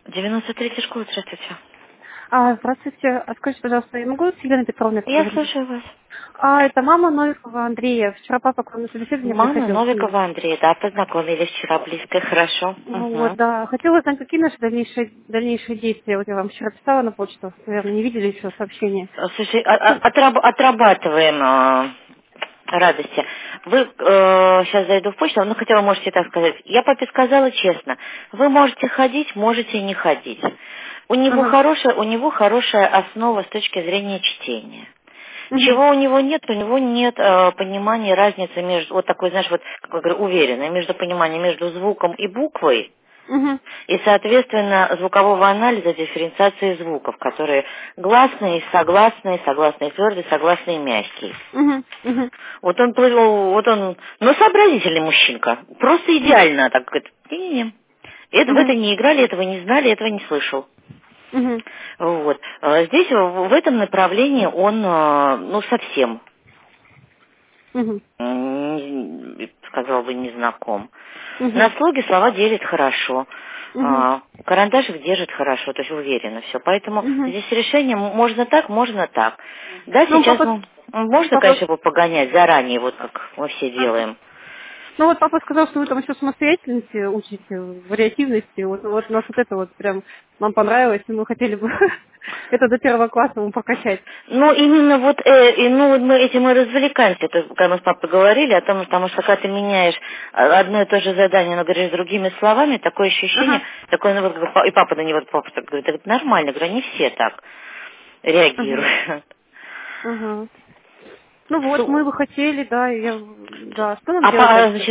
93-я школа, здравствуйте. Здравствуйте. Скажите, пожалуйста, я могу с Еленой Петровной Я поговорить? слушаю вас. Это мама Новикова Андрея. Вчера папа к вам на собеседование Мама приходил с ним. Новикова Андрея, да, познакомились вчера близко, хорошо. Ну вот, Угу. да. Хотела узнать, какие наши дальнейшие действия. Вот я вам вчера писала на почту. Наверное, не видели еще сообщение. Слушай, отрабатываем радости. Вы сейчас зайду в почту, но хотела, можете так сказать. Я папе сказала честно, вы можете ходить, можете не ходить. Ага. У него хорошая основа с точки зрения чтения. Угу. Чего у него нет понимания разницы между, вот такой, знаешь, вот, как я говорю, уверенной, между пониманием между звуком и буквой, Угу. и, соответственно, звукового анализа дифференциации звуков, которые гласные, согласные твердые, согласные мягкие. Угу. Угу. Но сообразительный мужчинка, просто идеально, так говорит, не-не-не. В это Угу. не играли, этого не знали, этого не слышал. Угу. Вот. Здесь, в этом направлении, он, совсем, Угу. сказал бы, не знаком. На Угу. слоге слова делит хорошо. Угу. Карандашик держит хорошо, то есть уверенно все. Поэтому Угу. здесь решение можно так, можно так. Да, Ну, сейчас папа... можно, Папа... конечно, его погонять заранее, вот как мы все Ага. делаем. Ну вот папа сказал, что вы там еще самостоятельности учите, вариативности. Вот нас вот это вот прям нам понравилось, и мы хотели бы это до 1 класса ему прокачать. Ну, именно вот, вот мы этим и развлекаемся, это, когда мы с папой говорили о том, потому что когда ты меняешь одно и то же задание, но говоришь другими словами, такое ощущение, Ага, такое, ну, вот, и папа на него, папа так говорит, это нормально, говорю, не все так ага, реагируют. ага. Ну вот, мы Су- бы хотели, да, да, что нам делать дальше? Значит,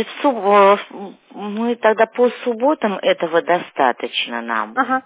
мы тогда по субботам этого достаточно нам. Ага,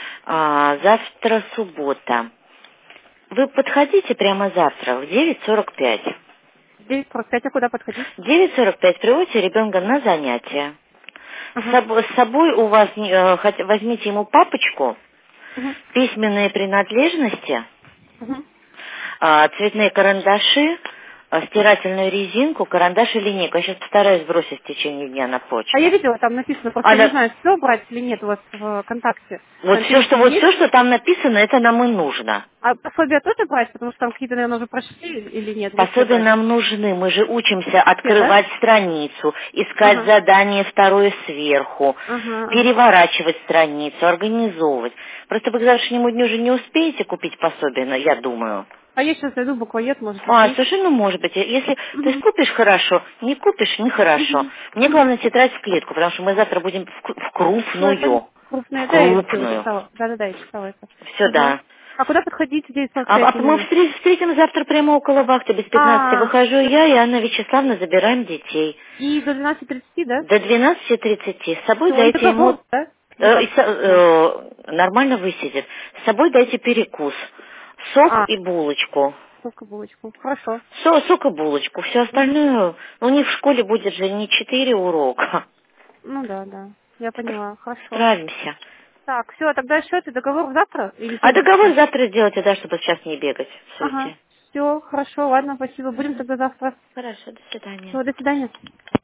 Завтра суббота. Вы подходите прямо завтра в 9:45. 9:45, а куда подходить? 9:45 приводите ребенка на занятия. Ага, С собой у вас возьмите ему папочку, угу, письменные принадлежности, угу. цветные карандаши, стирательную резинку, карандаш и линейку. Я сейчас постараюсь бросить в течение дня на А я почту. видела, там написано, просто я не знаю, все брать или нет у вас в ВКонтакте. Там перечень Вот есть. все, что там написано, это нам и нужно. А пособия тоже брать, потому что там какие-то, наверное, уже прошли или нет, или все Пособия брать? нам нужны. Мы же учимся Все, да? открывать страницу, искать Ага, задание второе сверху, ага, ага. переворачивать страницу, организовывать. Просто вы к завтрашнему дню же не успеете купить пособие, я думаю. А я сейчас зайду в буквоед, может быть, есть. Совершенно может быть. Если ты Угу, купишь хорошо, не купишь нехорошо. угу, Мне угу. главное тетрадь в клетку, потому что мы завтра будем в Ну, это крупную. В крупные, да, я видела, крупную. читала. Да-да-да, я читала это. Все, Ага. да. А куда подходить в 9:45 Мы именно? встретим завтра прямо около вахты, без 15 А, выхожу я и Анна Вячеславовна, забираем детей. и до 12:30, да? До 12:30. С собой Все, и дайте ему... договор, да? Или как? нормально высидит. С собой дайте перекус. Сок А, и булочку. только булочку. Хорошо. Сок и булочку. Все Угу. остальное... У них в школе будет же не 4 урока. Ну да, да. Я поняла. Хорошо. Справимся. Так, все, тогда счет и договор завтра или А сегодня договор подписать? завтра сделайте, да, чтобы сейчас не бегать в Ага. суете. Все, хорошо, ладно, спасибо. Будем тогда завтра. Хорошо, до свидания. Все, до свидания.